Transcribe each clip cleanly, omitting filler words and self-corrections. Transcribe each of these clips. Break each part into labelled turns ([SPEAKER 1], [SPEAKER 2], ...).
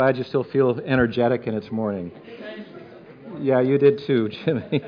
[SPEAKER 1] Glad you still feel energetic and it's morning. Yeah, you did too, Jimmy.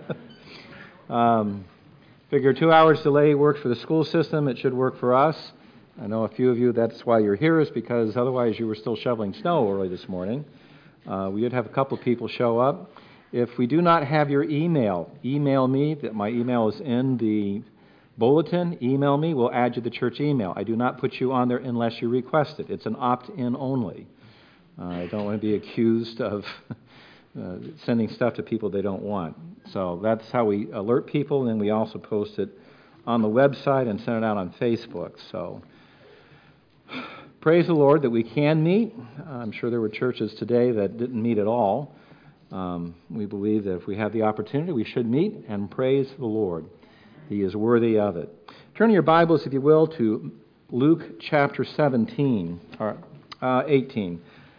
[SPEAKER 1] Figure 2 hours delay works for the school system. It should work for us. I know a few of you, that's why you're here, is because otherwise you were still shoveling snow early this morning. We did have a couple people show up. If we do not have your email me. My email is in the bulletin. Email me. We'll add you to the church email. I do not put you on there unless you request it. It's an opt-in only. I don't want to be accused of sending stuff to people they don't want. So that's how we alert people, and then we also post it on the website and send it out on Facebook. So praise the Lord that we can meet. I'm sure there were churches today that didn't meet at all. We believe that if we have the opportunity, we should meet and praise the Lord. He is worthy of it. Turn your Bibles, if you will, to Luke chapter 17, or 18.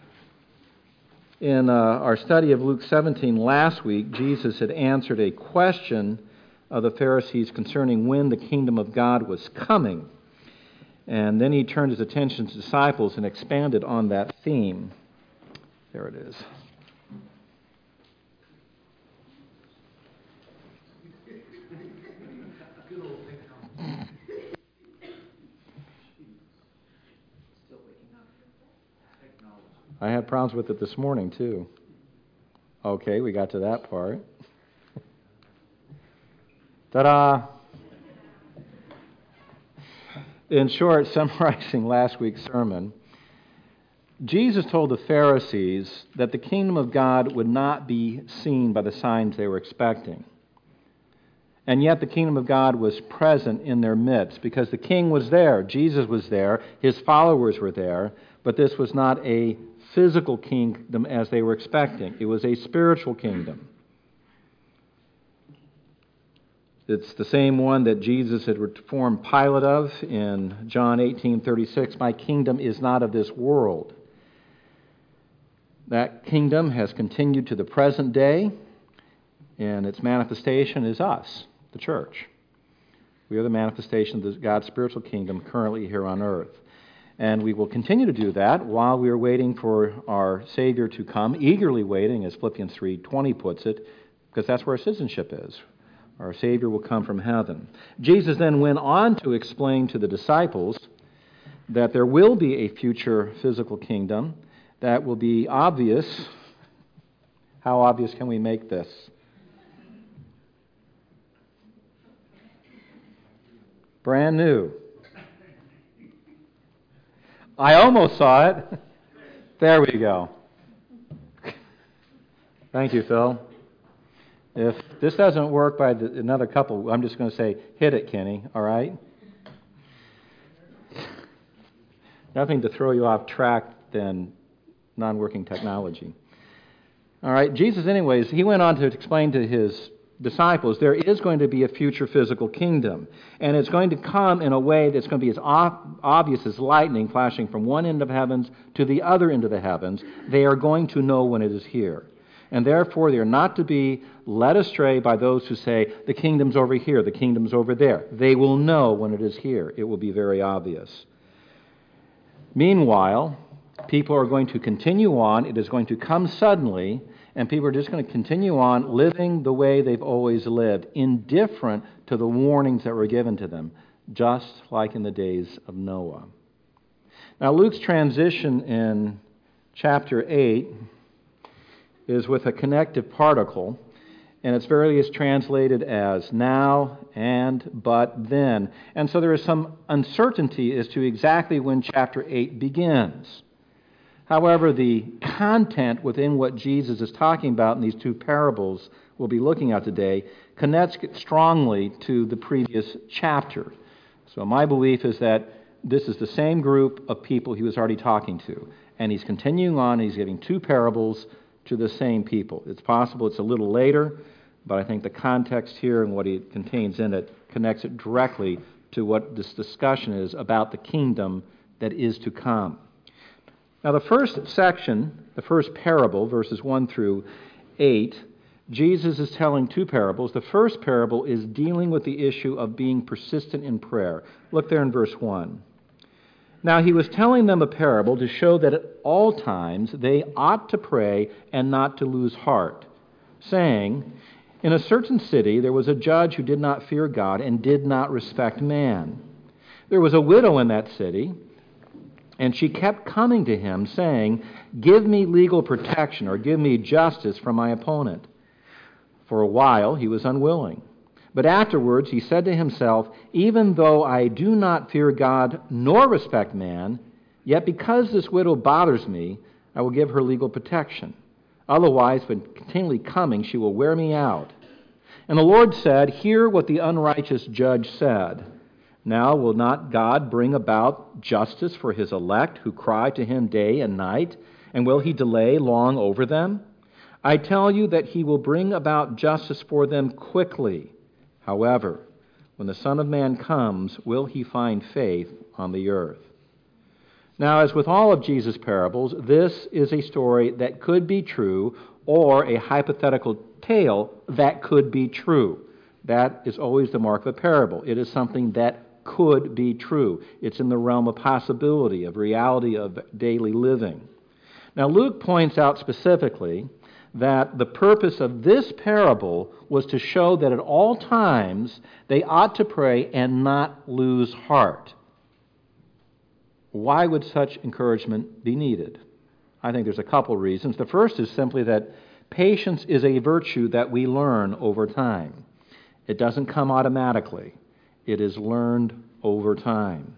[SPEAKER 1] In our study of Luke 17 last week, Jesus had answered a question of the Pharisees concerning when the kingdom of God was coming. And then he turned his attention to disciples and expanded on that theme. There it is. I had problems with it this morning, too. Okay, we got to that part. Ta-da! In short, summarizing last week's sermon, Jesus told the Pharisees that the kingdom of God would not be seen by the signs they were expecting. And yet the kingdom of God was present in their midst because the king was there, Jesus was there, his followers were there, but this was not a physical kingdom as they were expecting. It was a spiritual kingdom. It's the same one that Jesus had informed Pilate of in John 18:36, "My kingdom is not of this world." That kingdom has continued to the present day, and its manifestation is us, the church. We are the manifestation of God's spiritual kingdom currently here on earth. And we will continue to do that while we are waiting for our Savior to come, eagerly waiting, as Philippians 3:20 puts it, because that's where our citizenship is. Our Savior will come from heaven. Jesus then went on to explain to the disciples that there will be a future physical kingdom that will be obvious. How obvious can we make this? Brand new. I almost saw it. There we go. Thank you, Phil. If this doesn't work by another couple, I'm just going to say, hit it, Kenny, all right? Nothing to throw you off track than non-working technology. All right, Jesus, anyways, he went on to explain to his disciples, there is going to be a future physical kingdom, and it's going to come in a way that's going to be as obvious as lightning flashing from one end of heavens to the other end of the heavens. They are going to know when it is here. And therefore, they are not to be led astray by those who say, the kingdom's over here, the kingdom's over there. They will know when it is here. It will be very obvious. Meanwhile, people are going to continue on. It is going to come suddenly, and people are just going to continue on living the way they've always lived, indifferent to the warnings that were given to them, just like in the days of Noah. Now, Luke's transition in chapter 8 is with a connective particle, and it's variously translated as now, and, but, then. And so there is some uncertainty as to exactly when chapter 8 begins. However, the content within what Jesus is talking about in these two parables we'll be looking at today connects strongly to the previous chapter. So my belief is that this is the same group of people he was already talking to. And he's continuing on, he's giving two parables to the same people. It's possible it's a little later, but I think the context here and what it contains in it connects it directly to what this discussion is about the kingdom that is to come. Now, the first section, the first parable, verses 1 through 8, Jesus is telling two parables. The first parable is dealing with the issue of being persistent in prayer. Look there in verse 1. Now he was telling them a parable to show that at all times they ought to pray and not to lose heart, saying, in a certain city there was a judge who did not fear God and did not respect man. There was a widow in that city, and she kept coming to him, saying, give me legal protection or give me justice from my opponent. For a while he was unwilling. But afterwards he said to himself, even though I do not fear God nor respect man, yet because this widow bothers me, I will give her legal protection. Otherwise, when continually coming, she will wear me out. And the Lord said, hear what the unrighteous judge said. Now will not God bring about justice for his elect who cry to him day and night? And will he delay long over them? I tell you that he will bring about justice for them quickly. However, when the Son of Man comes, will he find faith on the earth? Now, as with all of Jesus' parables, this is a story that could be true or a hypothetical tale that could be true. That is always the mark of a parable. It is something that could be true. It's in the realm of possibility, of reality of daily living. Now, Luke points out specifically that the purpose of this parable was to show that at all times they ought to pray and not lose heart. Why would such encouragement be needed? I think there's a couple reasons. The first is simply that patience is a virtue that we learn over time. It doesn't come automatically. It is learned over time.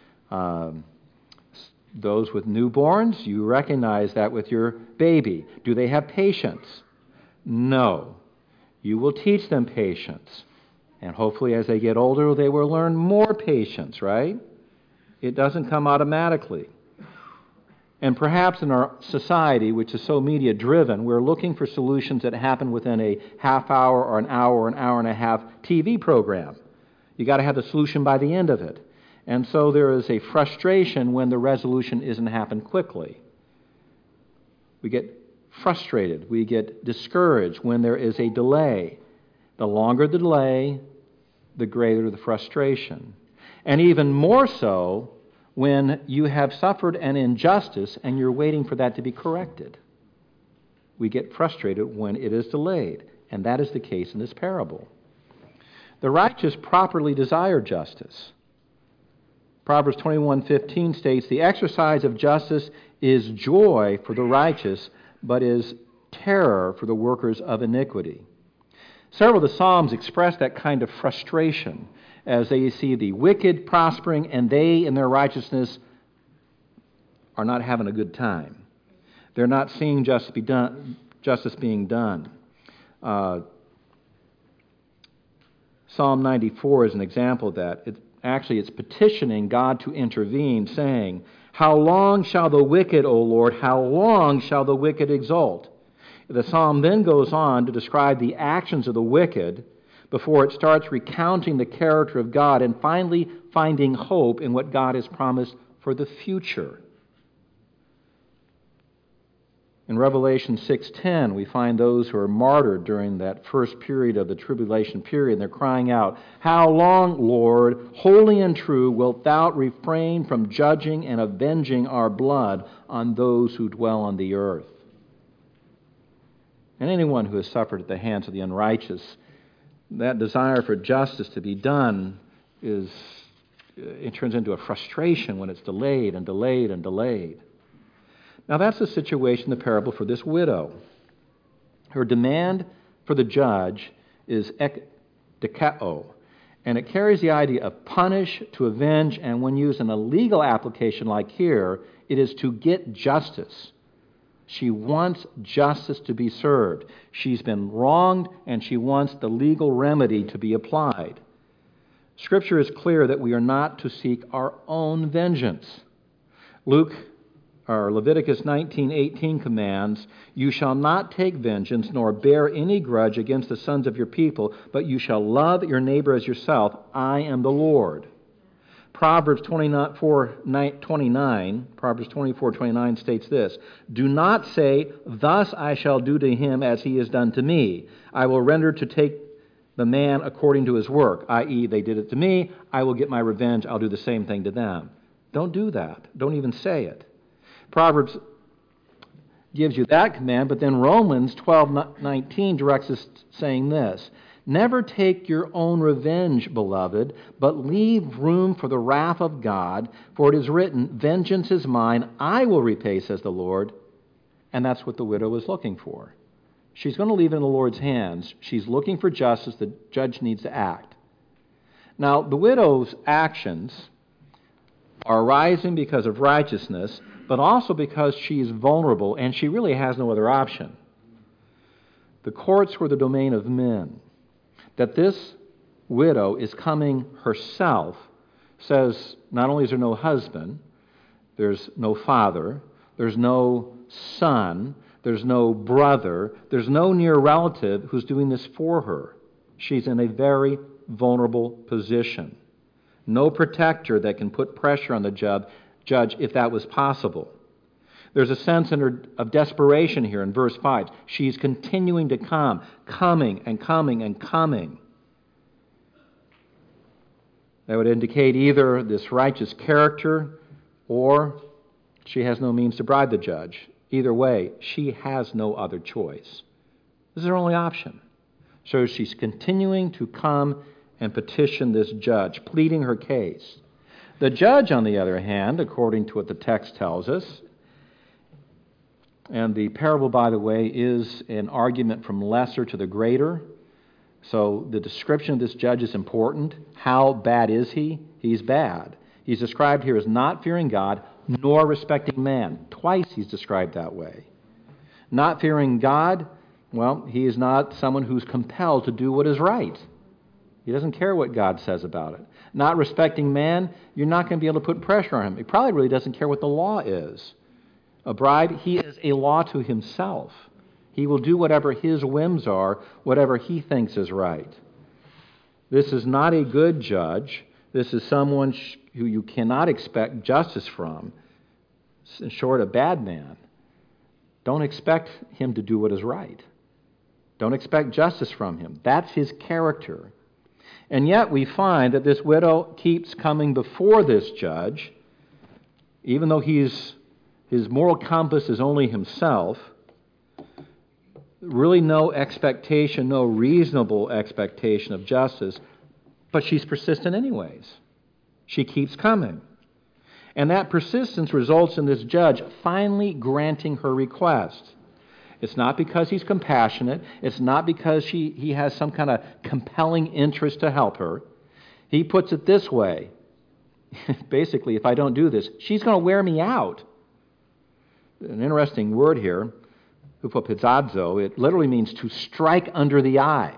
[SPEAKER 1] Those with newborns, you recognize that with your baby. Do they have patience? No. You will teach them patience. And hopefully as they get older, they will learn more patience, right? It doesn't come automatically. And perhaps in our society, which is so media-driven, we're looking for solutions that happen within a half hour or an hour and a half TV program. You got to have the solution by the end of it. And so there is a frustration when the resolution isn't happened quickly. We get frustrated. We get discouraged when there is a delay. The longer the delay, the greater the frustration. And even more so when you have suffered an injustice and you're waiting for that to be corrected. We get frustrated when it is delayed. And that is the case in this parable. The righteous properly desire justice. Proverbs 21:15 states, the exercise of justice is joy for the righteous, but is terror for the workers of iniquity. Several of the Psalms express that kind of frustration as they see the wicked prospering and they in their righteousness are not having a good time. They're not seeing justice being done. Psalm 94 is an example of that. It's petitioning God to intervene, saying, how long shall the wicked, O Lord, how long shall the wicked exult? The psalm then goes on to describe the actions of the wicked before it starts recounting the character of God and finally finding hope in what God has promised for the future. In Revelation 6:10, we find those who are martyred during that first period of the tribulation period, and they're crying out, how long, Lord, holy and true, wilt thou refrain from judging and avenging our blood on those who dwell on the earth? And anyone who has suffered at the hands of the unrighteous, that desire for justice to be done it turns into a frustration when it's delayed and delayed and delayed. Now that's the situation in the parable for this widow. Her demand for the judge is ekdikao, and it carries the idea of punish, to avenge, and when used in a legal application like here, it is to get justice. She wants justice to be served. She's been wronged, and she wants the legal remedy to be applied. Scripture is clear that we are not to seek our own vengeance. Leviticus 19:18 commands, you shall not take vengeance nor bear any grudge against the sons of your people, but you shall love your neighbor as yourself. I am the Lord. Proverbs 24:29 states this, do not say, thus I shall do to him as he has done to me. I will render to take the man according to his work, i.e., they did it to me, I will get my revenge, I'll do the same thing to them. Don't do that. Don't even say it. Proverbs gives you that command, but then Romans 12:19 directs us saying this: Never take your own revenge, beloved, but leave room for the wrath of God, for it is written, vengeance is mine, I will repay, says the Lord. And that's what the widow is looking for. She's going to leave it in the Lord's hands. She's looking for justice. The judge needs to act. Now, the widow's actions are arising because of righteousness, but also because she is vulnerable and she really has no other option. The courts were the domain of men. That this widow is coming herself says not only is there no husband, there's no father, there's no son, there's no brother, there's no near relative who's doing this for her. She's in a very vulnerable position. No protector that can put pressure on the judge if that was possible. There's a sense of desperation here in verse 5. She's continuing to come, coming and coming and coming. That would indicate either this righteous character or she has no means to bribe the judge. Either way, she has no other choice. This is her only option. So she's continuing to come and petition this judge, pleading her case. The judge, on the other hand, according to what the text tells us, and the parable, by the way, is an argument from lesser to the greater. So the description of this judge is important. How bad is he? He's bad. He's described here as not fearing God, nor respecting man. Twice he's described that way. Not fearing God, well, he is not someone who's compelled to do what is right. He doesn't care what God says about it. Not respecting man, you're not going to be able to put pressure on him. He probably really doesn't care what the law is. A bride, he is a law to himself. He will do whatever his whims are, whatever he thinks is right. This is not a good judge. This is someone who you cannot expect justice from. In short, a bad man. Don't expect him to do what is right. Don't expect justice from him. That's his character. And yet we find that this widow keeps coming before this judge, even though his moral compass is only himself. Really no expectation, no reasonable expectation of justice, but she's persistent anyways. She keeps coming. And that persistence results in this judge finally granting her request. It's not because he's compassionate. It's not because he has some kind of compelling interest to help her. He puts it this way. Basically, if I don't do this, she's going to wear me out. An interesting word here, hupopizadzo, it literally means to strike under the eye.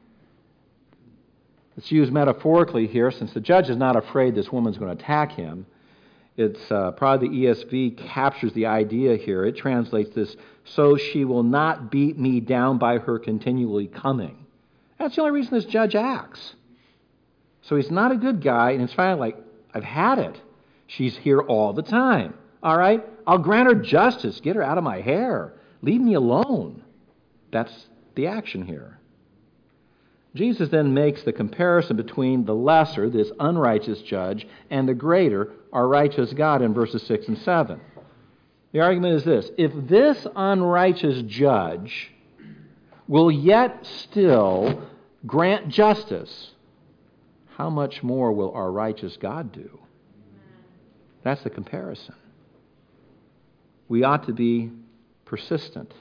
[SPEAKER 1] It's used metaphorically here, since the judge is not afraid this woman's going to attack him. It's probably the ESV captures the idea here. It translates this, so she will not beat me down by her continually coming. That's the only reason this judge acts. So he's not a good guy, and it's finally like, I've had it. She's here all the time. All right, I'll grant her justice. Get her out of my hair. Leave me alone. That's the action here. Jesus then makes the comparison between the lesser, this unrighteous judge, and the greater, our righteous God, in verses 6 and 7. The argument is this: if this unrighteous judge will yet still grant justice, how much more will our righteous God do? That's the comparison. We ought to be persistent.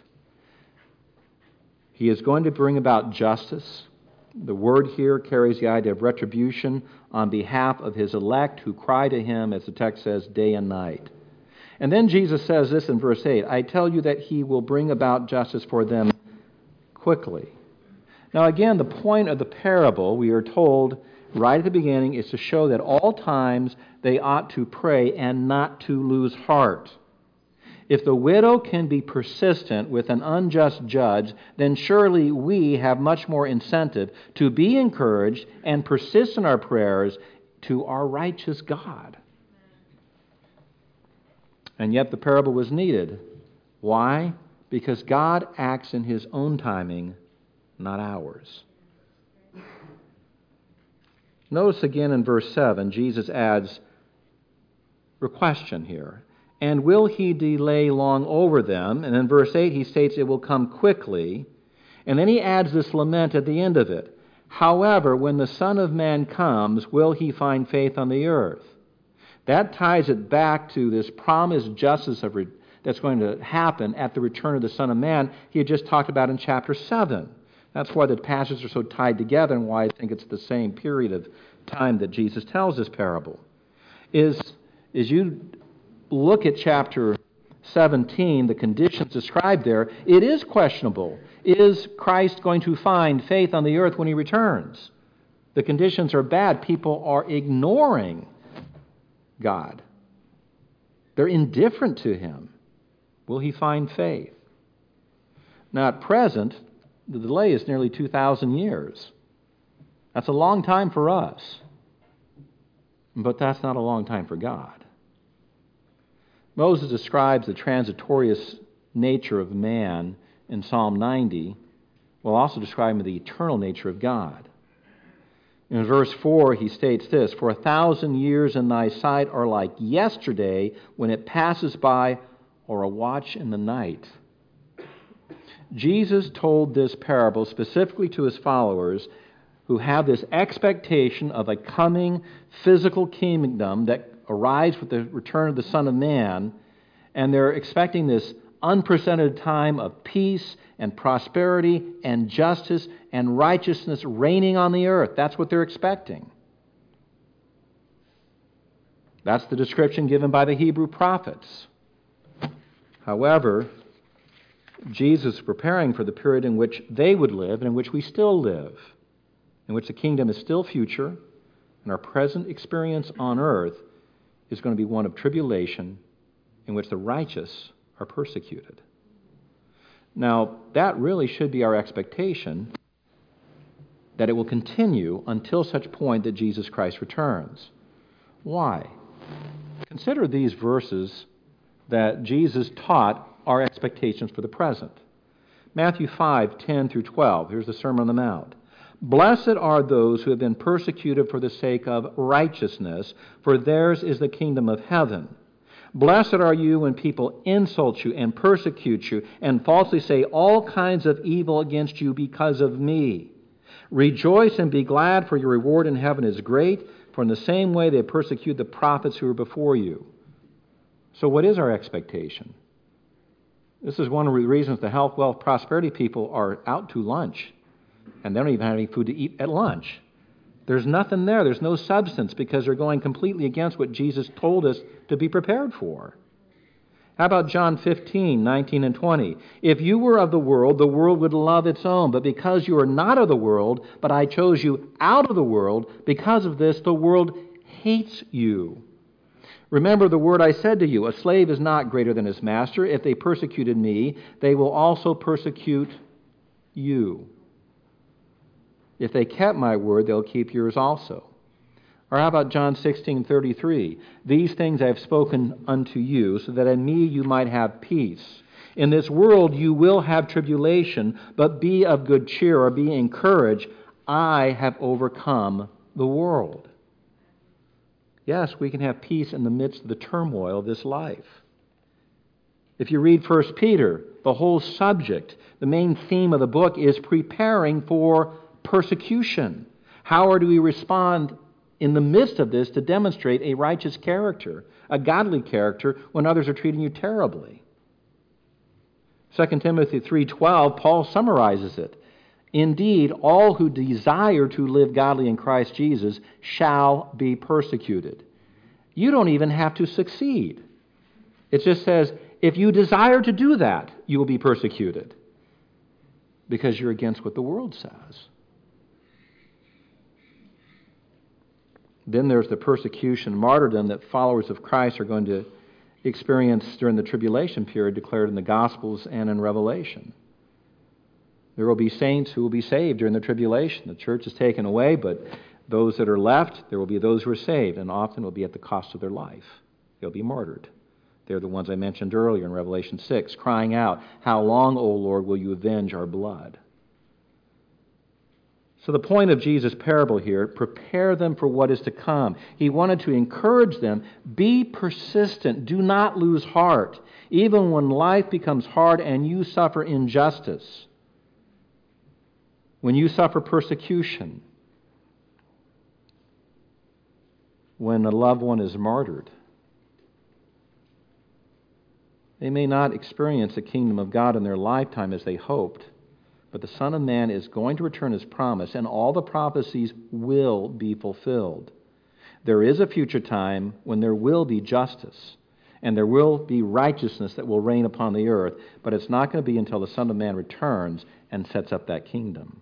[SPEAKER 1] He is going to bring about justice. The word here carries the idea of retribution on behalf of his elect who cry to him, as the text says, day and night. And then Jesus says this in verse 8, I tell you that he will bring about justice for them quickly. Now again, the point of the parable, we are told right at the beginning, is to show that all times they ought to pray and not to lose heart. If the widow can be persistent with an unjust judge, then surely we have much more incentive to be encouraged and persist in our prayers to our righteous God. And yet the parable was needed. Why? Because God acts in his own timing, not ours. Notice again in verse 7, Jesus adds, question here. And will he delay long over them? And in verse 8 he states it will come quickly. And then he adds this lament at the end of it. However, when the Son of Man comes, will he find faith on the earth? That ties it back to this promised justice that's going to happen at the return of the Son of Man he had just talked about in chapter 7. That's why the passages are so tied together and why I think it's the same period of time that Jesus tells this parable. Is you look at chapter 17, the conditions described there, it is questionable. Is Christ going to find faith on the earth when he returns? The conditions are bad. People are ignoring God. They're indifferent to him. Will he find faith? Now at present, the delay is nearly 2,000 years. That's a long time for us. But that's not a long time for God. Moses describes the transitorious nature of man in Psalm 90, while also describing the eternal nature of God. In verse 4, he states this, "For 1,000 years in thy sight are like yesterday when it passes by, or a watch in the night." Jesus told this parable specifically to his followers who have this expectation of a coming physical kingdom that arrives with the return of the Son of Man, and they're expecting this unprecedented time of peace and prosperity and justice and righteousness reigning on the earth. That's what they're expecting. That's the description given by the Hebrew prophets. However, Jesus is preparing for the period in which they would live and in which we still live, in which the kingdom is still future, and our present experience on earth is going to be one of tribulation in which the righteous are persecuted. Now, that really should be our expectation, that it will continue until such point that Jesus Christ returns. Why? Consider these verses that Jesus taught our expectations for the present. Matthew 5:10 through 12. Here's the Sermon on the Mount. "Blessed are those who have been persecuted for the sake of righteousness, for theirs is the kingdom of heaven. Blessed are you when people insult you and persecute you and falsely say all kinds of evil against you because of me. Rejoice and be glad, for your reward in heaven is great, for in the same way they persecuted the prophets who were before you." So what is our expectation? This is one of the reasons the health, wealth, prosperity people are out to lunch, and they don't even have any food to eat at lunch. There's nothing there. There's no substance because they're going completely against what Jesus told us to be prepared for. How about John 15:19 and 20? "If you were of the world would love its own. But because you are not of the world, but I chose you out of the world, because of this the world hates you. Remember the word I said to you, a slave is not greater than his master. If they persecuted me, they will also persecute you. If they kept my word, they'll keep yours also." Or how about John 16:33? "These things I have spoken unto you, so that in me you might have peace. In this world you will have tribulation, but be of good cheer," or be encouraged, "I have overcome the world." Yes, we can have peace in the midst of the turmoil of this life. If you read 1 Peter, the whole subject, the main theme of the book is preparing for persecution. How do we respond in the midst of this to demonstrate a righteous character, a godly character, when others are treating you terribly? 2 Timothy 3:12, Paul summarizes it. "Indeed, all who desire to live godly in Christ Jesus shall be persecuted." You don't even have to succeed. It just says, if you desire to do that, you will be persecuted because you're against what the world says. Then there's the persecution, martyrdom that followers of Christ are going to experience during the tribulation period declared in the Gospels and in Revelation. There will be saints who will be saved during the tribulation. The church is taken away, but those that are left, there will be those who are saved, and often it will be at the cost of their life. They'll be martyred. They're the ones I mentioned earlier in Revelation 6, crying out, "How long, O Lord, will you avenge our blood?" So the point of Jesus' parable here, prepare them for what is to come. He wanted to encourage them, be persistent, do not lose heart, even when life becomes hard and you suffer injustice, when you suffer persecution, when a loved one is martyred. They may not experience the kingdom of God in their lifetime as they hoped, but the Son of Man is going to return as promised, and all the prophecies will be fulfilled. There is a future time when there will be justice, and there will be righteousness that will reign upon the earth, but it's not going to be until the Son of Man returns and sets up that kingdom.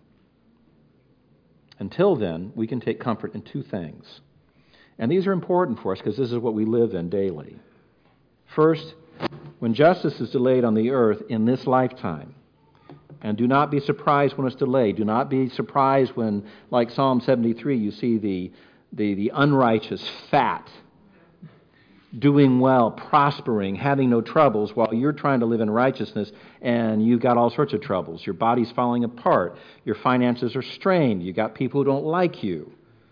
[SPEAKER 1] Until then, we can take comfort in two things. And these are important for us because this is what we live in daily. First, when justice is delayed on the earth in this lifetime, and do not be surprised when it's delayed. Do not be surprised when, like Psalm 73, you see the unrighteous fat, doing well, prospering, having no troubles, while you're trying to live in righteousness and you've got all sorts of troubles. Your body's falling apart. Your finances are strained. You've got people who don't like you.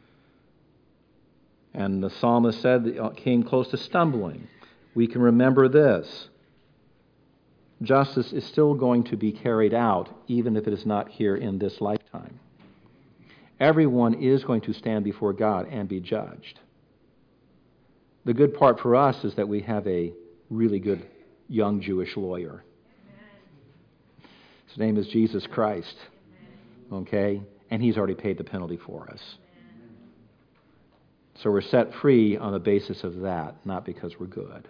[SPEAKER 1] And the psalmist said that came close to stumbling. We can remember this. Justice is still going to be carried out, even if it is not here in this lifetime. Everyone is going to stand before God and be judged. The good part for us is that we have a really good young Jewish lawyer. His name is Jesus Christ. Okay? And he's already paid the penalty for us. So we're set free on the basis of that, not because we're good.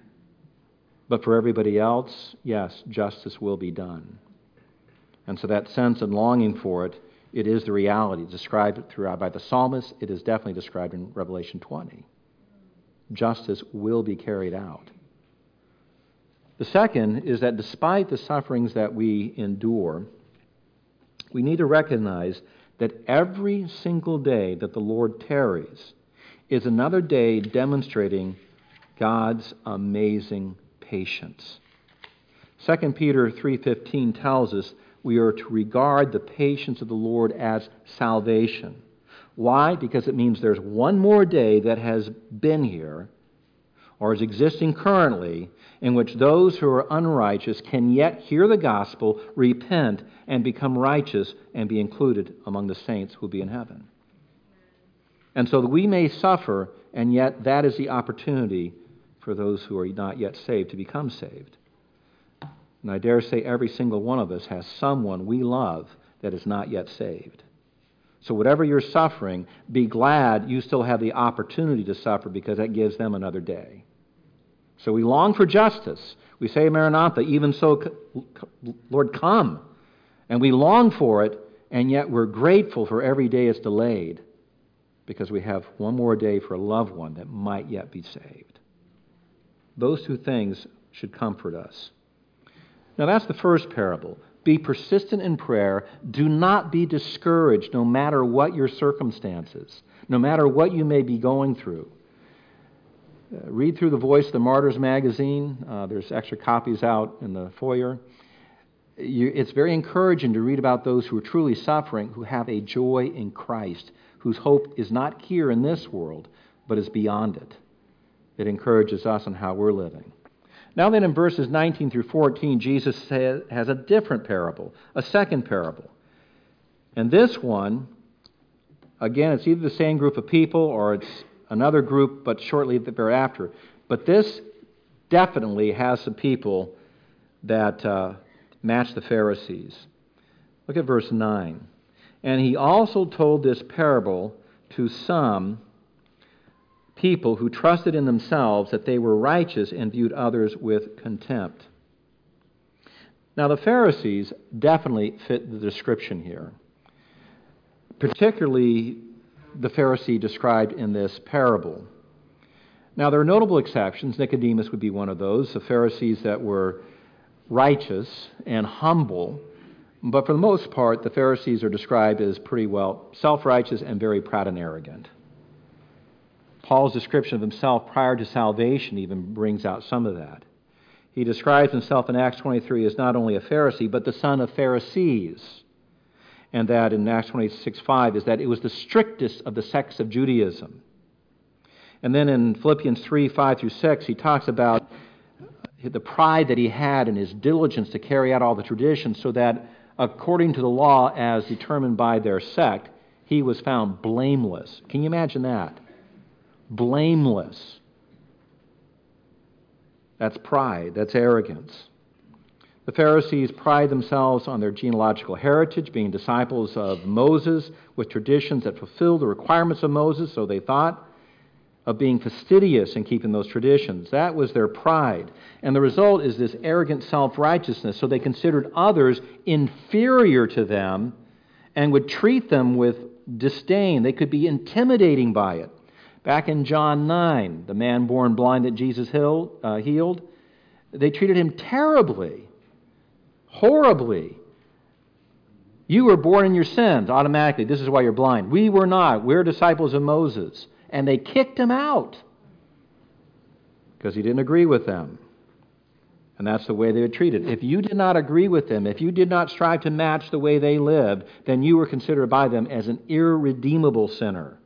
[SPEAKER 1] But for everybody else, yes, justice will be done. And so that sense and longing for it, it is the reality described throughout by the psalmist. It is definitely described in Revelation 20. Justice will be carried out. The second is that despite the sufferings that we endure, we need to recognize that every single day that the Lord tarries is another day demonstrating God's amazing patience. 2 Peter 3:15 tells us we are to regard the patience of the Lord as salvation. Why? Because it means there's one more day that has been here, or is existing currently, in which those who are unrighteous can yet hear the gospel, repent, and become righteous, and be included among the saints who will be in heaven. And so that we may suffer, and yet that is the opportunity for those who are not yet saved to become saved. And I dare say every single one of us has someone we love that is not yet saved. So whatever you're suffering, be glad you still have the opportunity to suffer because that gives them another day. So we long for justice. We say, Maranatha, even so, Lord, come. And we long for it, and yet we're grateful for every day it's delayed because we have one more day for a loved one that might yet be saved. Those two things should comfort us. Now that's the first parable. Be persistent in prayer. Do not be discouraged no matter what your circumstances, no matter what you may be going through. Read through the Voice of the Martyrs magazine. There's extra copies out in the foyer. It's very encouraging to read about those who are truly suffering, who have a joy in Christ, whose hope is not here in this world, but is beyond it. It encourages us on how we're living. Now then, in verses 19 through 14, Jesus has a different parable, a second parable. And this one, again, it's either the same group of people or it's another group, but shortly thereafter. But this definitely has some people that match the Pharisees. Look at verse 9. And he also told this parable to some people who trusted in themselves that they were righteous and viewed others with contempt. Now, the Pharisees definitely fit the description here, particularly the Pharisee described in this parable. Now, there are notable exceptions. Nicodemus would be one of those, the Pharisees that were righteous and humble. But for the most part, the Pharisees are described as pretty well self-righteous and very proud and arrogant. Paul's description of himself prior to salvation even brings out some of that. He describes himself in Acts 23 as not only a Pharisee, but the son of Pharisees. and that in Acts 26:5 is that it was the strictest of the sects of Judaism. And then in Philippians 3:5-6, he talks about the pride that he had and his diligence to carry out all the traditions, so that according to the law as determined by their sect, he was found blameless. Can you imagine that? Blameless. That's pride. That's arrogance. The Pharisees pride themselves on their genealogical heritage, being disciples of Moses with traditions that fulfill the requirements of Moses, so they thought, of being fastidious in keeping those traditions. That was their pride. And the result is this arrogant self-righteousness. So they considered others inferior to them and would treat them with disdain. They could be intimidating by it. Back in John 9, the man born blind that Jesus healed, they treated him terribly, horribly. You were born in your sins automatically. This is why you're blind. We were not. We're disciples of Moses. And they kicked him out because he didn't agree with them. And that's the way they were treated. If you did not agree with them, if you did not strive to match the way they lived, then you were considered by them as an irredeemable sinner.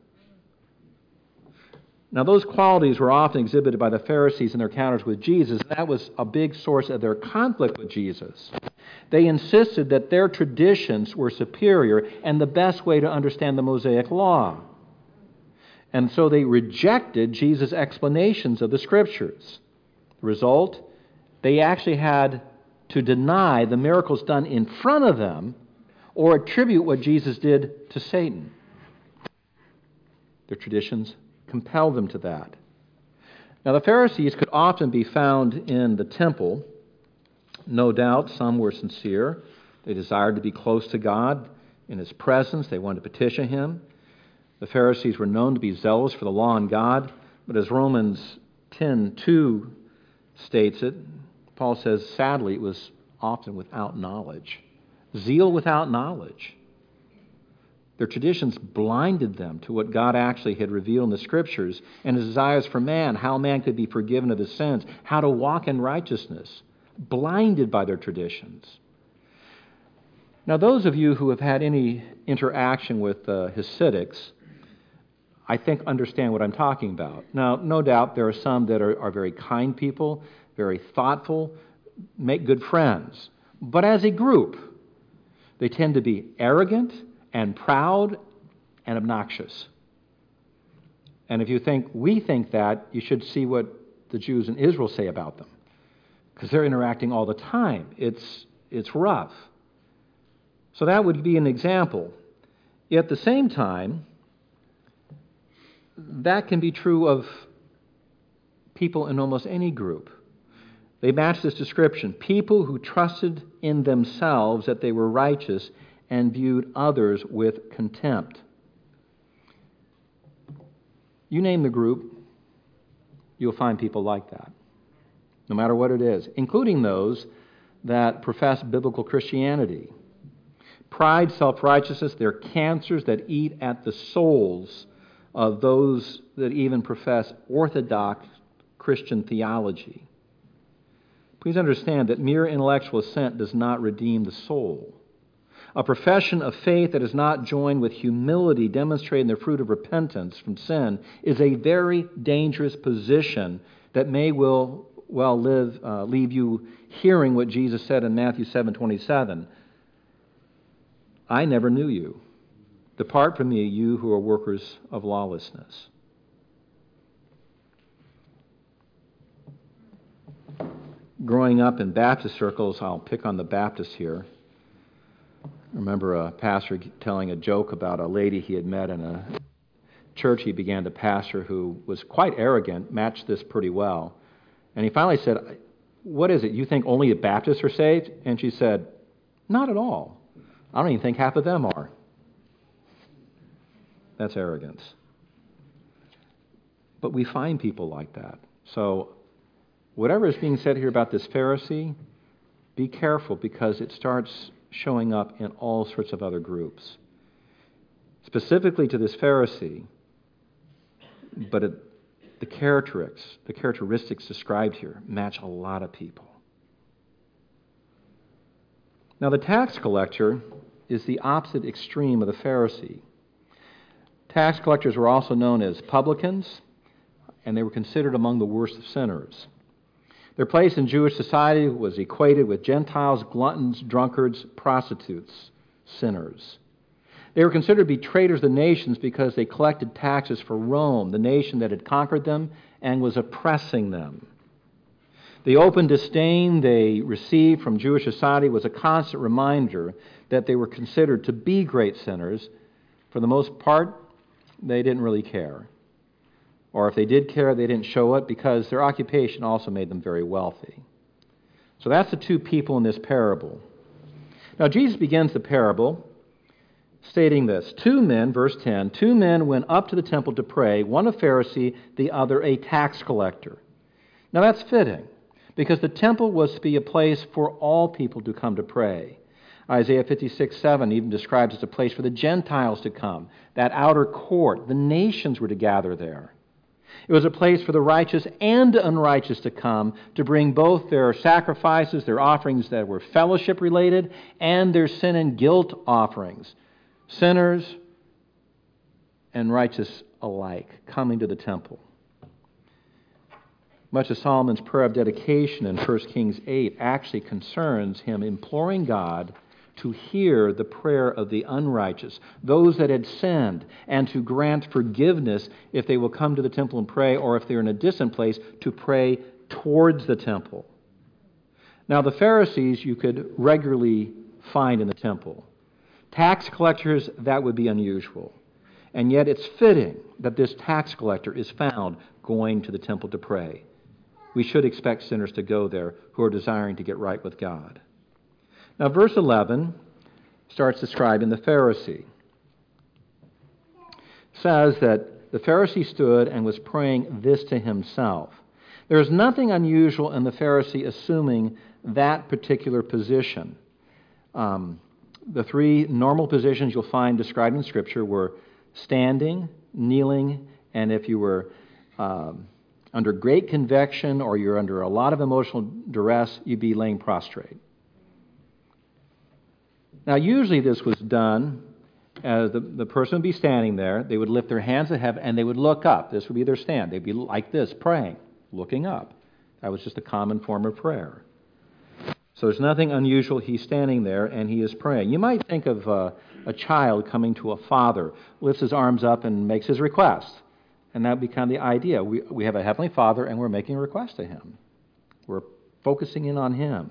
[SPEAKER 1] Now, those qualities were often exhibited by the Pharisees in their encounters with Jesus. That was a big source of their conflict with Jesus. They insisted that their traditions were superior and the best way to understand the Mosaic Law. And so they rejected Jesus' explanations of the Scriptures. The result, they actually had to deny the miracles done in front of them or attribute what Jesus did to Satan. Their traditions compelled them to that. Now, the Pharisees could often be found in the temple. No doubt some were sincere. They desired to be close to God in His presence. They wanted to petition Him. The Pharisees were known to be zealous for the law and God, but as Romans 10:2 states it, Paul says, sadly, it was often without knowledge. Zeal without knowledge. Their traditions blinded them to what God actually had revealed in the Scriptures and His desires for man, how man could be forgiven of his sins, how to walk in righteousness, blinded by their traditions. Now, those of you who have had any interaction with Hasidics, I think understand what I'm talking about. Now, no doubt there are some that are very kind people, very thoughtful, make good friends. But as a group, they tend to be arrogant and proud and obnoxious. And if you think we think that, you should see what the Jews in Israel say about them, because they're interacting all the time. It's rough. So that would be an example. Yet at the same time, that can be true of people in almost any group. They match this description. People who trusted in themselves that they were righteous and viewed others with contempt. You name the group, you'll find people like that, no matter what it is, including those that profess biblical Christianity. Pride, self-righteousness, they're cancers that eat at the souls of those that even profess orthodox Christian theology. Please understand that mere intellectual assent does not redeem the soul. A profession of faith that is not joined with humility, demonstrating the fruit of repentance from sin, is a very dangerous position that may leave you hearing what Jesus said in Matthew 7:27. I never knew you. Depart from me, you who are workers of lawlessness. Growing up in Baptist circles, I'll pick on the Baptists here. I remember a pastor telling a joke about a lady he had met in a church he began to pastor who was quite arrogant, matched this pretty well. And he finally said, "What is it? You think only the Baptists are saved?" And she said, "Not at all. I don't even think half of them are." That's arrogance. But we find people like that. So whatever is being said here about this Pharisee, be careful, because it starts showing up in all sorts of other groups. Specifically to this Pharisee, but the characteristics described here match a lot of people. Now, the tax collector is the opposite extreme of the Pharisee. Tax collectors were also known as publicans, and they were considered among the worst of sinners. Their place in Jewish society was equated with Gentiles, gluttons, drunkards, prostitutes, sinners. They were considered to be traitors to the nations because they collected taxes for Rome, the nation that had conquered them and was oppressing them. The open disdain they received from Jewish society was a constant reminder that they were considered to be great sinners. For the most part, they didn't really care. Or if they did care, they didn't show it because their occupation also made them very wealthy. So that's the two people in this parable. Now Jesus begins the parable stating this. Two men, verse 10, two men went up to the temple to pray, one a Pharisee, the other a tax collector. Now that's fitting, because the temple was to be a place for all people to come to pray. Isaiah 56:7 even describes it as a place for the Gentiles to come. That outer court, the nations were to gather there. It was a place for the righteous and unrighteous to come to bring both their sacrifices, their offerings that were fellowship-related, and their sin and guilt offerings. Sinners and righteous alike coming to the temple. Much of Solomon's prayer of dedication in 1 Kings 8 actually concerns him imploring God to hear the prayer of the unrighteous, those that had sinned, and to grant forgiveness if they will come to the temple and pray, or if they're in a distant place, to pray towards the temple. Now, the Pharisees you could regularly find in the temple. Tax collectors, that would be unusual. And yet it's fitting that this tax collector is found going to the temple to pray. We should expect sinners to go there who are desiring to get right with God. Now, verse 11 starts describing the Pharisee. It says that the Pharisee stood and was praying this to himself. There is nothing unusual in the Pharisee assuming that particular position. The three normal positions you'll find described in Scripture were standing, kneeling, and if you were under great conviction or you're under a lot of emotional duress, you'd be laying prostrate. Now, usually this was done as the person would be standing there. They would lift their hands to heaven and they would look up. This would be their stand. They'd be like this, praying, looking up. That was just a common form of prayer. So there's nothing unusual. He's standing there and he is praying. You might think of a child coming to a father, lifts his arms up and makes his request. And that would be kind of the idea. We have a Heavenly Father and we're making a request to Him. We're focusing in on Him.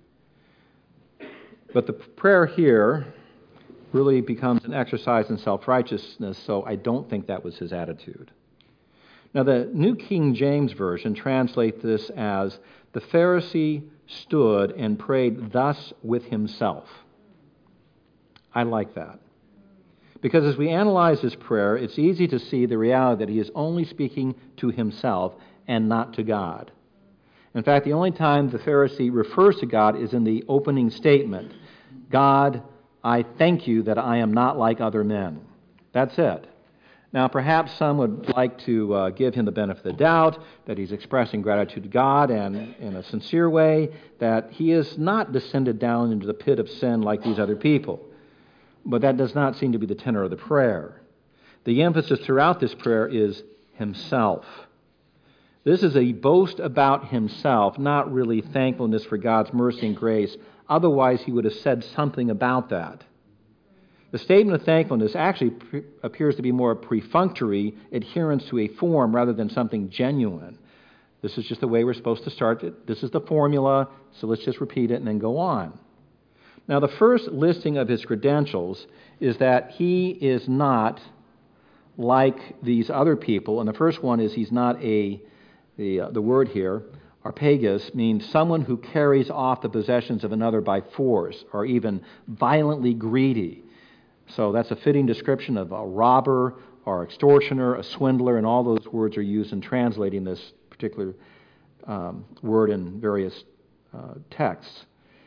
[SPEAKER 1] But the prayer here really becomes an exercise in self-righteousness, so I don't think that was his attitude. Now, the New King James Version translates this as, the Pharisee stood and prayed thus with himself. I like that. Because as we analyze this prayer, it's easy to see the reality that he is only speaking to himself and not to God. In fact, the only time the Pharisee refers to God is in the opening statement. God, I thank you that I am not like other men. That's it. Now, perhaps some would like to give him the benefit of the doubt that he's expressing gratitude to God and in a sincere way that he is not descended down into the pit of sin like these other people. But that does not seem to be the tenor of the prayer. The emphasis throughout this prayer is himself. This is a boast about himself, not really thankfulness for God's mercy and grace. Otherwise, he would have said something about that. The statement of thankfulness actually appears to be more perfunctory adherence to a form rather than something genuine. This is just the way we're supposed to start it. This is the formula, so let's just repeat it and then go on. Now, the first listing of his credentials is that he is not like these other people. And the first one is he's not the word here, arpegus, means someone who carries off the possessions of another by force or even violently greedy. So that's a fitting description of a robber or extortioner, a swindler, and all those words are used in translating this particular word in various texts.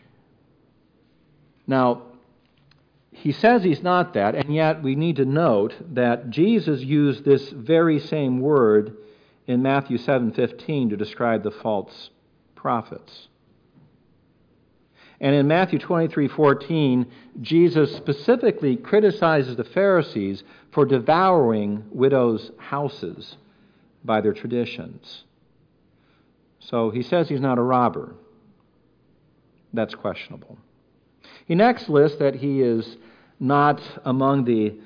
[SPEAKER 1] Now, he says he's not that, and yet we need to note that Jesus used this very same word in Matthew 7:15 to describe the false prophets. And in Matthew 23:14, Jesus specifically criticizes the Pharisees for devouring widows' houses by their traditions. So he says he's not a robber. That's questionable. He next lists that he is not among the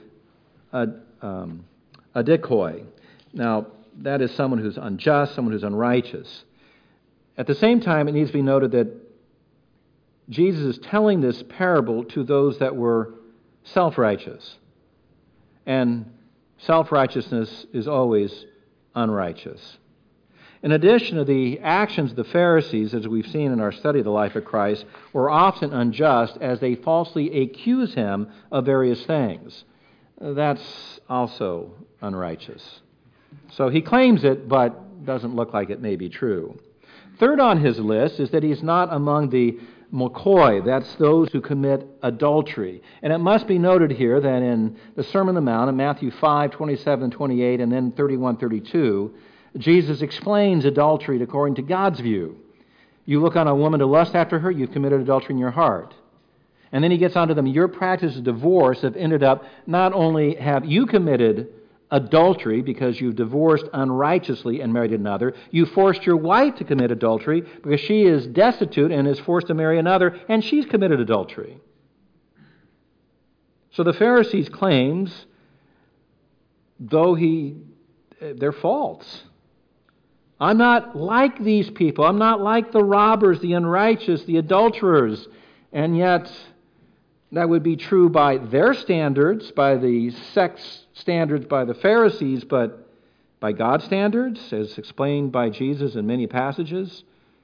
[SPEAKER 1] adikoi. Now, that is someone who's unjust, someone who's unrighteous. At the same time, it needs to be noted that Jesus is telling this parable to those that were self-righteous. And self-righteousness is always unrighteous. In addition to the actions of the Pharisees, as we've seen in our study of the life of Christ, were often unjust as they falsely accuse him of various things. That's also unrighteous. So he claims it, but doesn't look like it may be true. Third on his list is that he's not among the Mokoi, that's those who commit adultery. And it must be noted here that in the Sermon on the Mount, in Matthew 5:27-28, and then 31-32, Jesus explains adultery according to God's view. You look on a woman to lust after her, you've committed adultery in your heart. And then he gets on to them, your practice of divorce have ended up, not only have you committed adultery because you've divorced unrighteously and married another, you forced your wife to commit adultery because she is destitute and is forced to marry another, and she's committed adultery. So the Pharisees' claims, though they're false. I'm not like these people. I'm not like the robbers, the unrighteous, the adulterers. And yet, that would be true by their standards, by the sex standards by the Pharisees, but by God's standards, as explained by Jesus in many passages,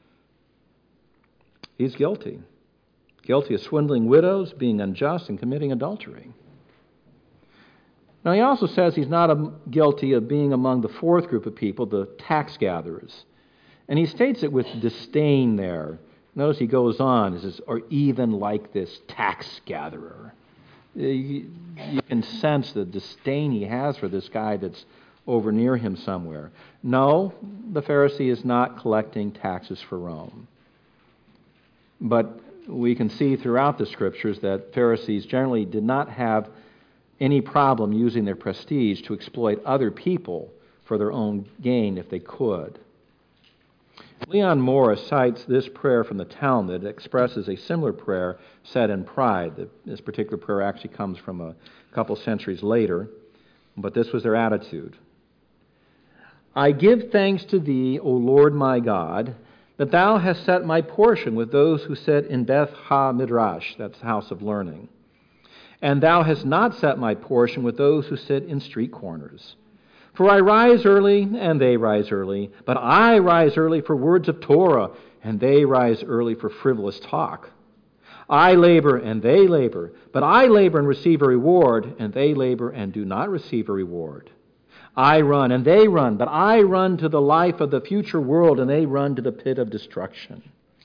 [SPEAKER 1] he's guilty. Guilty of swindling widows, being unjust, and committing adultery. Now, he also says he's not guilty of being among the fourth group of people, the tax gatherers. And he states it with disdain there. Notice he goes on, he says, or even like this tax gatherer. You can sense the disdain he has for this guy that's over near him somewhere. No, the Pharisee is not collecting taxes for Rome. But we can see throughout the Scriptures that Pharisees generally did not have any problem using their prestige to exploit other people for their own gain if they could. Leon Morris cites this prayer from the Talmud that expresses a similar prayer said in pride. This particular prayer actually comes from a couple centuries later, but this was their attitude. I give thanks to thee, O Lord my God, that thou hast set my portion with those who sit in Beth Ha-Midrash, that's the house of learning. And thou hast not set my portion with those who sit in street corners. For I rise early, and they rise early, but I rise early for words of Torah, and they rise early for frivolous talk. I labor, and they labor, but I labor and receive a reward, and they labor and do not receive a reward. I run, and they run, but I run to the life of the future world, and they run to the pit of destruction.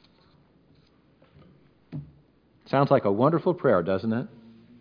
[SPEAKER 1] Sounds like a wonderful prayer, doesn't it?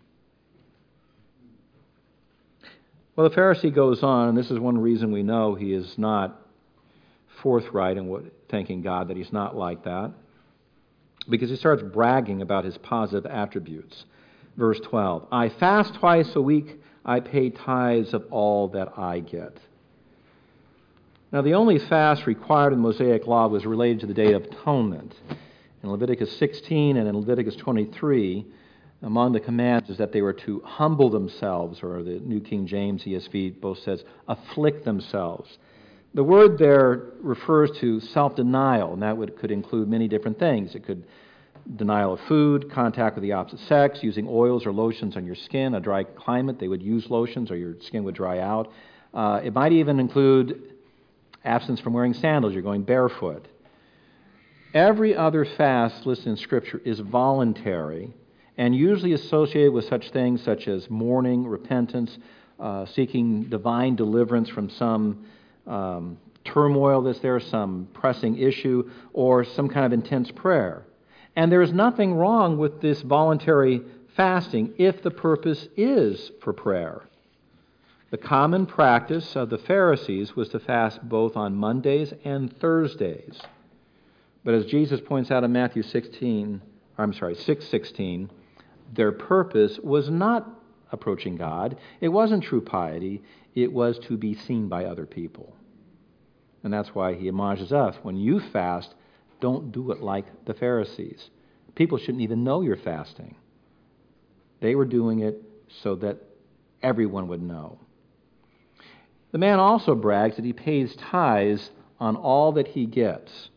[SPEAKER 1] Well, the Pharisee goes on, and this is one reason we know he is not forthright in thanking God that he's not like that, because he starts bragging about his positive attributes. Verse 12, I fast twice a week, I pay tithes of all that I get. Now, the only fast required in the Mosaic Law was related to the Day of Atonement. In Leviticus 16 and in Leviticus 23, among the commands is that they were to humble themselves, or the New King James ESV both says, afflict themselves. The word there refers to self-denial, and that could include many different things. It could denial of food, contact with the opposite sex, using oils or lotions on your skin. A dry climate, they would use lotions or your skin would dry out. It might even include absence from wearing sandals. You're going barefoot. Every other fast listed in Scripture is voluntary and usually associated with such things such as mourning, repentance, seeking divine deliverance from some turmoil that's there, some pressing issue, or some kind of intense prayer. And there is nothing wrong with this voluntary fasting if the purpose is for prayer. The common practice of the Pharisees was to fast both on Mondays and Thursdays. But as Jesus points out in Matthew 16, 6:16, their purpose was not approaching God. It wasn't true piety. It was to be seen by other people. And that's why he admonishes us, when you fast, don't do it like the Pharisees. People shouldn't even know you're fasting. They were doing it so that everyone would know. The man also brags that he pays tithes on all that he gets.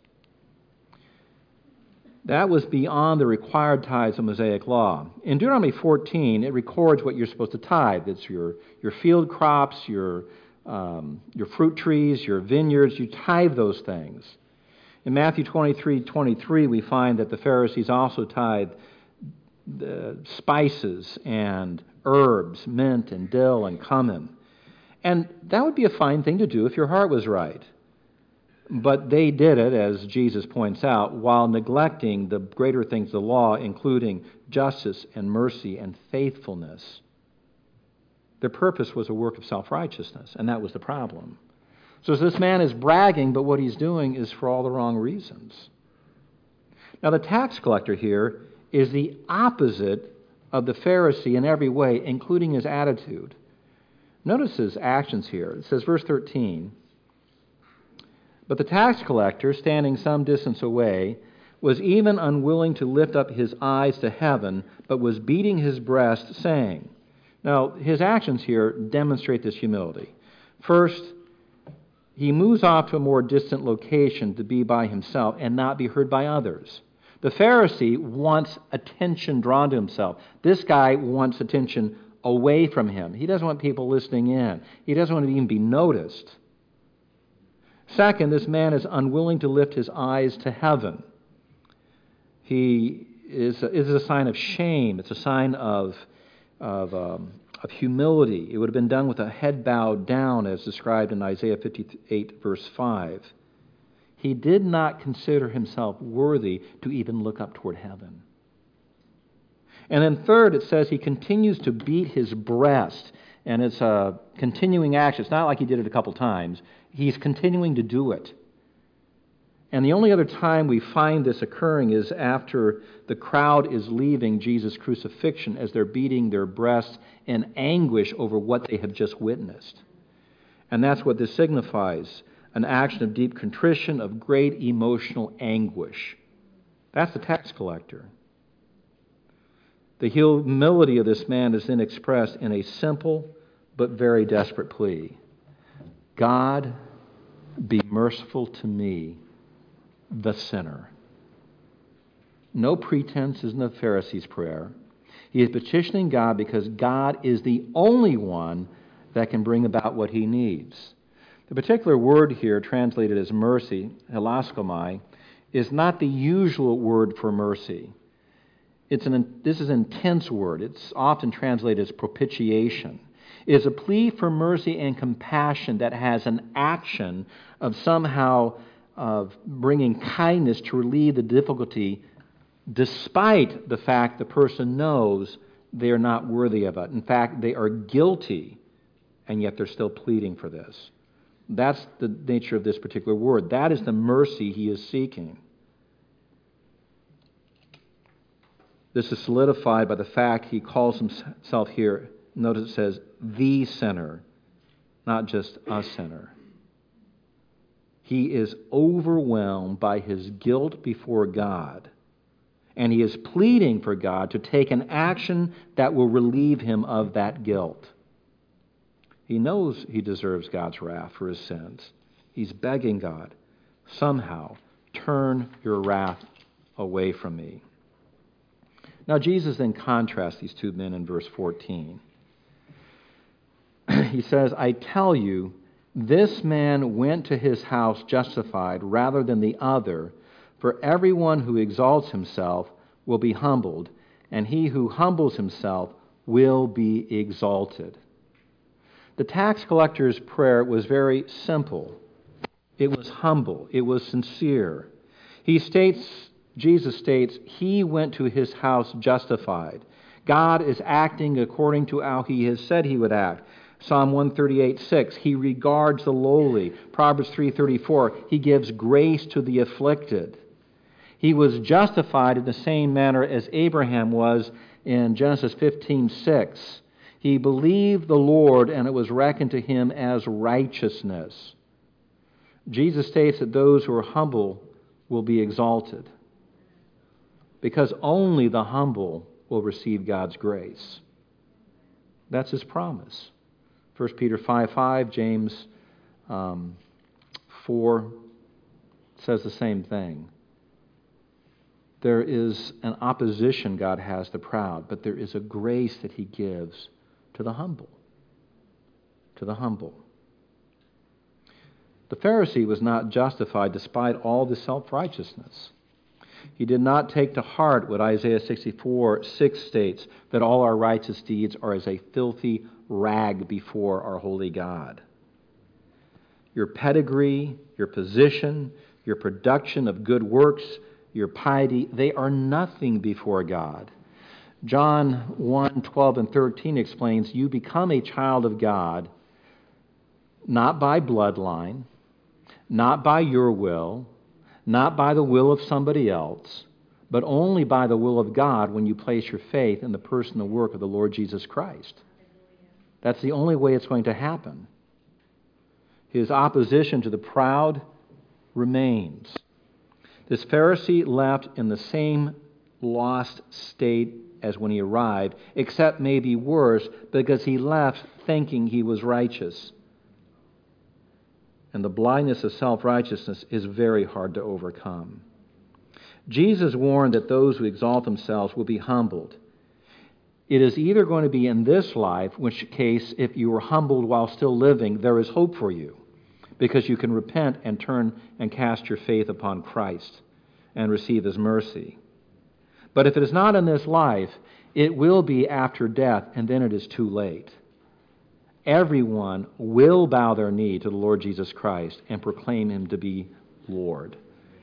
[SPEAKER 1] That was beyond the required tithes of Mosaic law. In Deuteronomy 14, it records what you're supposed to tithe. It's your field crops, your fruit trees, your vineyards. You tithe those things. In Matthew 23:23, we find that the Pharisees also tithe the spices and herbs, mint and dill and cumin. And that would be a fine thing to do if your heart was right. But they did it, as Jesus points out, while neglecting the greater things of the law, including justice and mercy and faithfulness. Their purpose was a work of self-righteousness, and that was the problem. So this man is bragging, but what he's doing is for all the wrong reasons. Now, the tax collector here is the opposite of the Pharisee in every way, including his attitude. Notice his actions here. It says, verse 13, "But the tax collector, standing some distance away, was even unwilling to lift up his eyes to heaven, but was beating his breast, saying..." Now, his actions here demonstrate this humility. First, he moves off to a more distant location to be by himself and not be heard by others. The Pharisee wants attention drawn to himself. This guy wants attention away from him. He doesn't want people listening in. He doesn't want to even be noticed. Second, this man is unwilling to lift his eyes to heaven. He is a sign of shame. It's a sign of humility. It would have been done with a head bowed down, as described in Isaiah 58, verse 5. He did not consider himself worthy to even look up toward heaven. And then third, it says he continues to beat his breast, and it's a continuing action. It's not like he did it a couple times. He's continuing to do it. And the only other time we find this occurring is after the crowd is leaving Jesus' crucifixion as they're beating their breasts in anguish over what they have just witnessed. And that's what this signifies, an action of deep contrition, of great emotional anguish. That's the tax collector. The humility of this man is then expressed in a simple but very desperate plea. God, be merciful to me, the sinner. No pretense is in the Pharisee's prayer. He is petitioning God because God is the only one that can bring about what he needs. The particular word here, translated as mercy, hilaskomai, is not the usual word for mercy. This is an intense word. It's often translated as propitiation. It is a plea for mercy and compassion that has an action of somehow of bringing kindness to relieve the difficulty, despite the fact the person knows they are not worthy of it. In fact, they are guilty, and yet they're still pleading for this. That's the nature of this particular word. That is the mercy he is seeking. This is solidified by the fact he calls himself here, notice it says, the sinner, not just a sinner. He is overwhelmed by his guilt before God, and he is pleading for God to take an action that will relieve him of that guilt. He knows he deserves God's wrath for his sins. He's begging God, somehow, turn your wrath away from me. Now, Jesus then contrasts these two men in verse 14. He says, I tell you, this man went to his house justified rather than the other, for everyone who exalts himself will be humbled, and he who humbles himself will be exalted. The tax collector's prayer was very simple. It was humble. It was sincere. Jesus states, he went to his house justified. God is acting according to how he has said he would act. Psalm 138:6, he regards the lowly. Proverbs 3:34, he gives grace to the afflicted. He was justified in the same manner as Abraham was in Genesis 15:6. He believed the Lord, and it was reckoned to him as righteousness. Jesus states that those who are humble will be exalted, because only the humble will receive God's grace. That's his promise. 1 Peter 5:5, James 4 says the same thing. There is an opposition God has to the proud, but there is a grace that he gives to the humble. To the humble. The Pharisee was not justified despite all the self-righteousness. He did not take to heart what Isaiah 64:6 states, that all our righteous deeds are as a filthy rag before our holy God. Your pedigree, your position, your production of good works, your piety, they are nothing before God. John 1:12 and 13 explains, you become a child of God not by bloodline, not by your will, not by the will of somebody else, but only by the will of God when you place your faith in the person and work of the Lord Jesus Christ. That's the only way it's going to happen. His opposition to the proud remains. This Pharisee left in the same lost state as when he arrived, except maybe worse, because he left thinking he was righteous. And the blindness of self-righteousness is very hard to overcome. Jesus warned that those who exalt themselves will be humbled. It is either going to be in this life, in which case, if you were humbled while still living, there is hope for you, because you can repent and turn and cast your faith upon Christ and receive his mercy. But if it is not in this life, it will be after death, and then it is too late. Everyone will bow their knee to the Lord Jesus Christ and proclaim him to be Lord.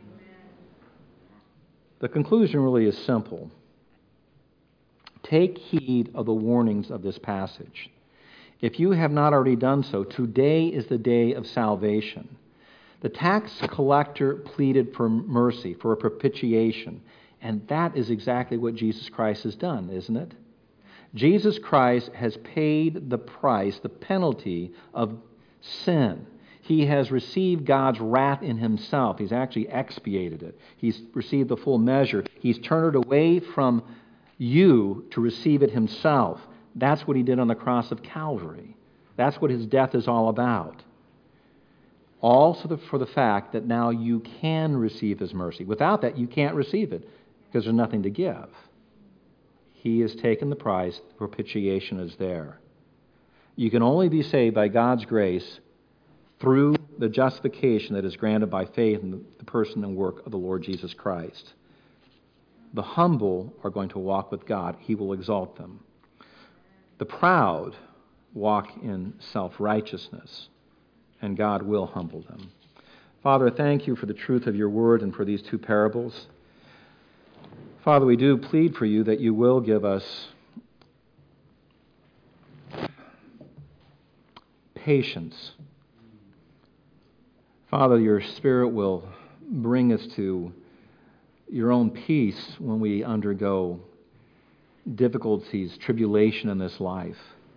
[SPEAKER 1] The conclusion really is simple. Take heed of the warnings of this passage. If you have not already done so, today is the day of salvation. The tax collector pleaded for mercy, for a propitiation, and that is exactly what Jesus Christ has done, isn't it? Jesus Christ has paid the price, the penalty of sin. He has received God's wrath in himself. He's actually expiated it. He's received the full measure. He's turned it away from you to receive it himself. That's what he did on the cross of Calvary. That's what his death is all about. Also for the fact that now you can receive his mercy. Without that, you can't receive it because there's nothing to give. He has taken the price. Propitiation is there. You can only be saved by God's grace through the justification that is granted by faith in the person and work of the Lord Jesus Christ. The humble are going to walk with God. He will exalt them. The proud walk in self-righteousness, and God will humble them. Father, thank you for the truth of your word and for these two parables. Father, we do plead for you that you will give us patience. Father, your Spirit will bring us to your own peace when we undergo difficulties, tribulation in this life.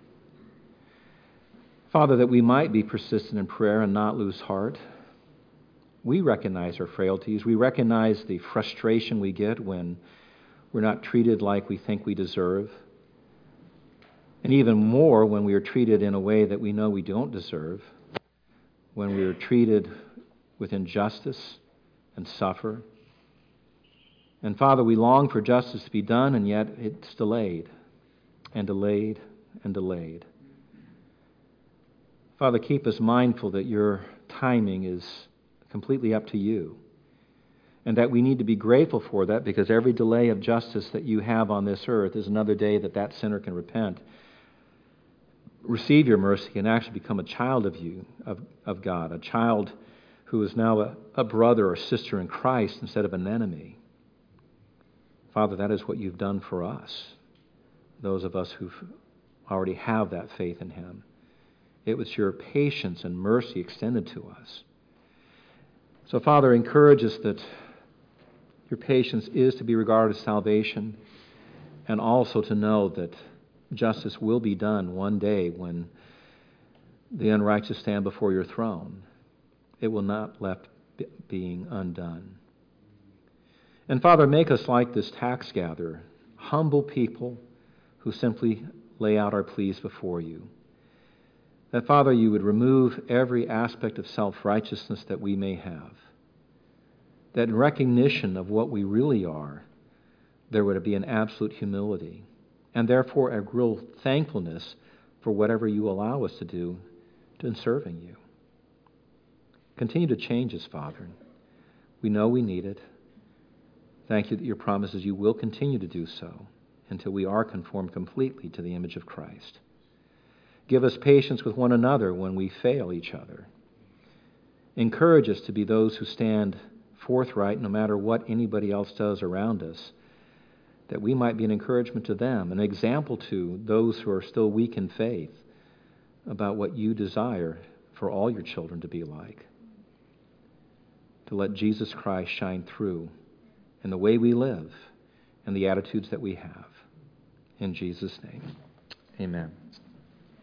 [SPEAKER 1] Father, that we might be persistent in prayer and not lose heart. We recognize our frailties. We recognize the frustration we get when we're not treated like we think we deserve. And even more when we are treated in a way that we know we don't deserve. When we are treated with injustice and suffer. And Father, we long for justice to be done, and yet it's delayed and delayed and delayed. Father, keep us mindful that your timing is completely up to you, and that we need to be grateful for that, because every delay of justice that you have on this earth is another day that that sinner can repent, receive your mercy, and actually become a child of you, of God, a child who is now a brother or sister in Christ instead of an enemy. Father, that is what you've done for us, those of us who already have that faith in him. It was your patience and mercy extended to us. So, Father, encourage us that your patience is to be regarded as salvation, and also to know that justice will be done one day when the unrighteous stand before your throne. It will not left being undone. And Father, make us like this tax gatherer, humble people who simply lay out our pleas before you. That, Father, you would remove every aspect of self-righteousness that we may have. That in recognition of what we really are, there would be an absolute humility, and therefore a real thankfulness for whatever you allow us to do in serving you. Continue to change us, Father. We know we need it. Thank you that your promise is you will continue to do so until we are conformed completely to the image of Christ. Give us patience with one another when we fail each other. Encourage us to be those who stand forthright no matter what anybody else does around us, that we might be an encouragement to them, an example to those who are still weak in faith about what you desire for all your children to be like. To let Jesus Christ shine through in the way we live and the attitudes that we have. In Jesus' name, amen.